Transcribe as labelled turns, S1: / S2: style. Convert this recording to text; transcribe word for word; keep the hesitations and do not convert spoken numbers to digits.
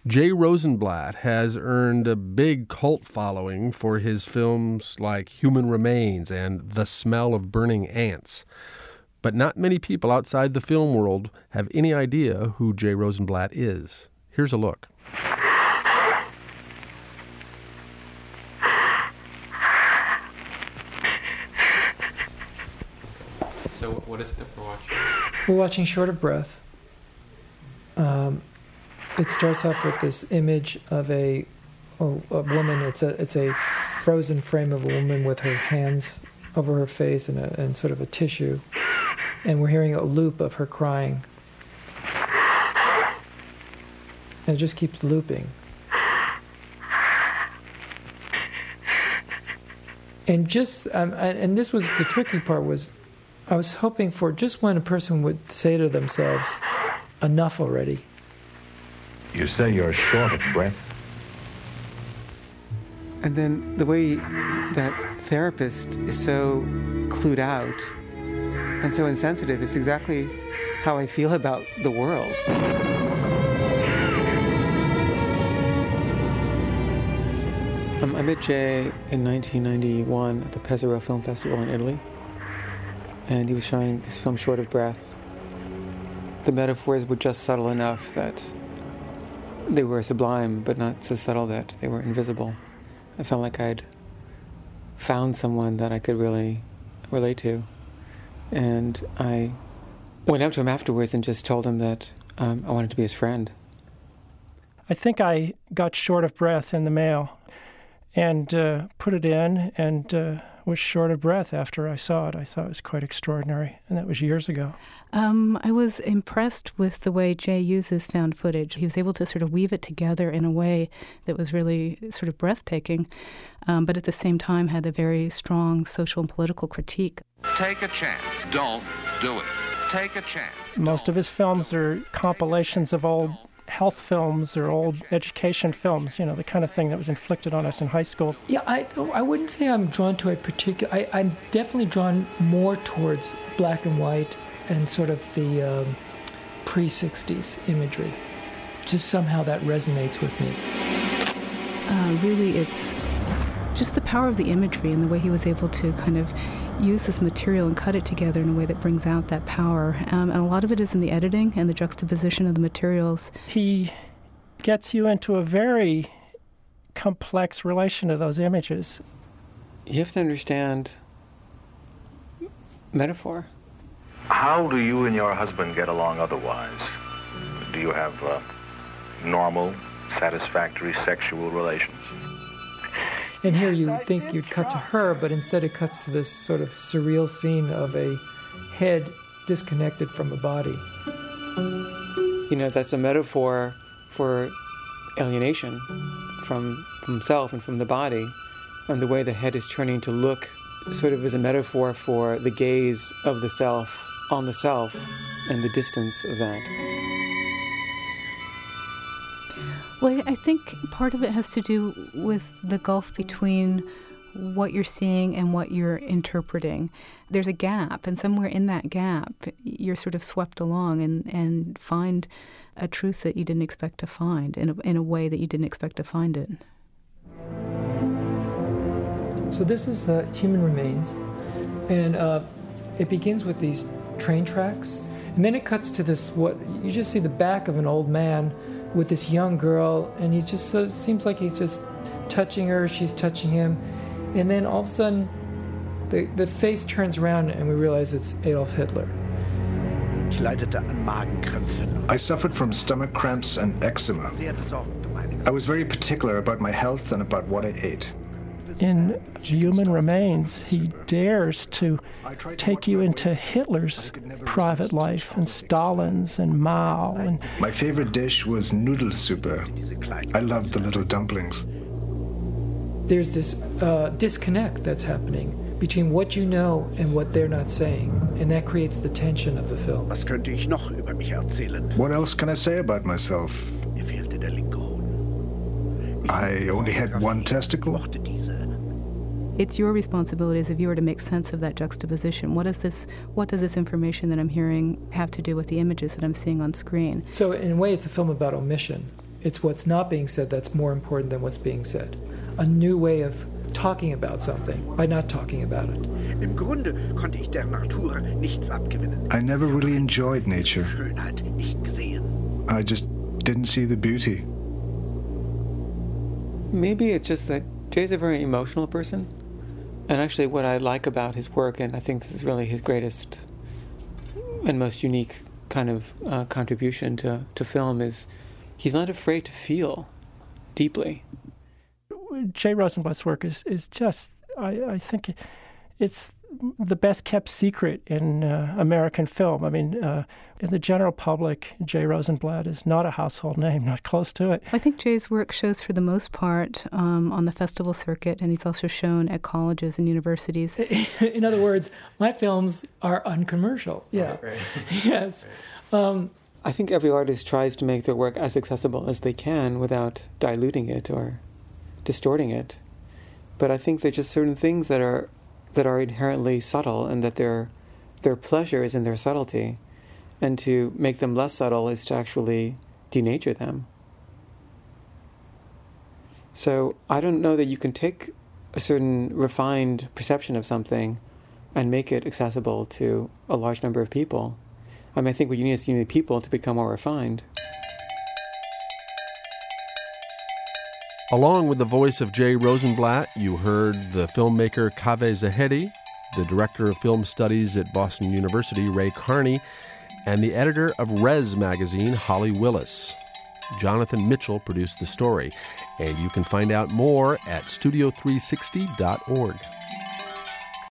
S1: Jay Rosenblatt has earned a big cult following for his films like Human Remains and The Smell of Burning Ants. But not many people outside the film world have any idea who Jay Rosenblatt is. Here's a look.
S2: So what is it that we're watching?
S3: We're watching Short of Breath. Um, it starts off with this image of a, oh, a woman. It's a it's a frozen frame of a woman with her hands over her face and, a, and sort of a tissue. And we're hearing a loop of her crying. And it just keeps looping. And just, um, and this was the tricky part, was I was hoping for just when a person would say to themselves, enough already.
S4: You say you're short of breath?
S2: And then the way that therapist is so clued out and so insensitive, it's exactly how I feel about the world. Um, I met Jay in nineteen ninety-one at the Pesaro Film Festival in Italy, and he was showing his film Short of Breath. The metaphors were just subtle enough that they were sublime, but not so subtle that they were invisible. I felt like I'd found someone that I could really relate to. And I went up to him afterwards and just told him that um, I wanted to be his friend.
S5: I think I got Short of Breath in the mail and uh, put it in and uh, was short of breath after I saw it. I thought it was quite extraordinary, and that was years ago.
S6: Um, I was impressed with the way Jay uses found footage. He was able to sort of weave it together in a way that was really sort of breathtaking, um, but at the same time had a very strong social and political critique.
S7: Take a chance. Don't do it. Take a chance.
S5: Most of his films are compilations of old health films or old education films, you know, the kind of thing that was inflicted on us in high school.
S3: Yeah, I I wouldn't say I'm drawn to a particular... I, I'm definitely drawn more towards black and white and sort of the um, pre-sixties imagery. Just somehow that resonates with me.
S6: Uh, really, it's just the power of the imagery and the way he was able to kind of use this material and cut it together in a way that brings out that power. Um, and a lot of it is in the editing and the juxtaposition of the materials.
S5: He gets you into a very complex relation to those images.
S2: You have to understand metaphor.
S4: How do you and your husband get along otherwise? Do you have uh, normal, satisfactory sexual relations?
S3: And here you think you'd cut to her, but instead it cuts to this sort of surreal scene of a head disconnected from a body.
S2: You know, that's a metaphor for alienation from, from himself and from the body, and the way the head is turning to look sort of as a metaphor for the gaze of the self on the self and the distance of that.
S6: Well, I think part of it has to do with the gulf between what you're seeing and what you're interpreting. There's a gap, and somewhere in that gap, you're sort of swept along and, and find a truth that you didn't expect to find in a, in a way that you didn't expect to find it.
S3: So this is uh, Human Remains, and uh, it begins with these train tracks, and then it cuts to this, what you just see the back of an old man with this young girl, and he just sort of seems like he's just touching her, she's touching him, and then all of a sudden the, the face turns around and we realize it's Adolf Hitler.
S8: I suffered from stomach cramps and eczema. I was very particular about my health and about what I ate.
S5: In Human Remains, he dares to take you into Hitler's private life and Stalin's and Mao. And
S8: my favorite dish was Nudelsuppe. I loved the little dumplings.
S3: There's this uh, disconnect that's happening between what you know and what they're not saying, and that creates the tension of the film.
S8: What else can I say about myself? I only had one testicle.
S6: It's your responsibility as a viewer to make sense of that juxtaposition. What is this? What does this information that I'm hearing have to do with the images that I'm seeing on screen?
S3: So in a way, it's a film about omission. It's what's not being said that's more important than what's being said. A new way of talking about something by not talking about it.
S9: Im Grunde konnte ich der Natur nichts abgewinnen.
S8: I never really enjoyed nature.
S9: Schönheit nicht gesehen.
S8: I just didn't see the beauty.
S2: Maybe it's just that Jay's a very emotional person. And actually what I like about his work, and I think this is really his greatest and most unique kind of uh, contribution to, to film, is he's not afraid to feel deeply.
S5: Jay Rosenblatt's work is, is just, I, I think it's the best kept secret in uh, American film. I mean, uh, in the general public, Jay Rosenblatt is not a household name, not close to it.
S6: I think Jay's work shows for the most part um, on the festival circuit, and he's also shown at colleges and universities.
S3: In other words, my films are uncommercial. Yeah. Right. Yes. Um,
S2: I think every artist tries to make their work as accessible as they can without diluting it or distorting it. But I think there's just certain things that are that are inherently subtle, and that their their pleasure is in their subtlety. And to make them less subtle is to actually denature them. So I don't know that you can take a certain refined perception of something and make it accessible to a large number of people. I mean, I think what you need is you need people to become more refined.
S1: Along with the voice of Jay Rosenblatt, you heard the filmmaker Kaveh Zahedi, the director of film studies at Boston University, Ray Carney, and the editor of Res magazine, Holly Willis. Jonathan Mitchell produced the story, and you can find out more at studio three sixty dot org.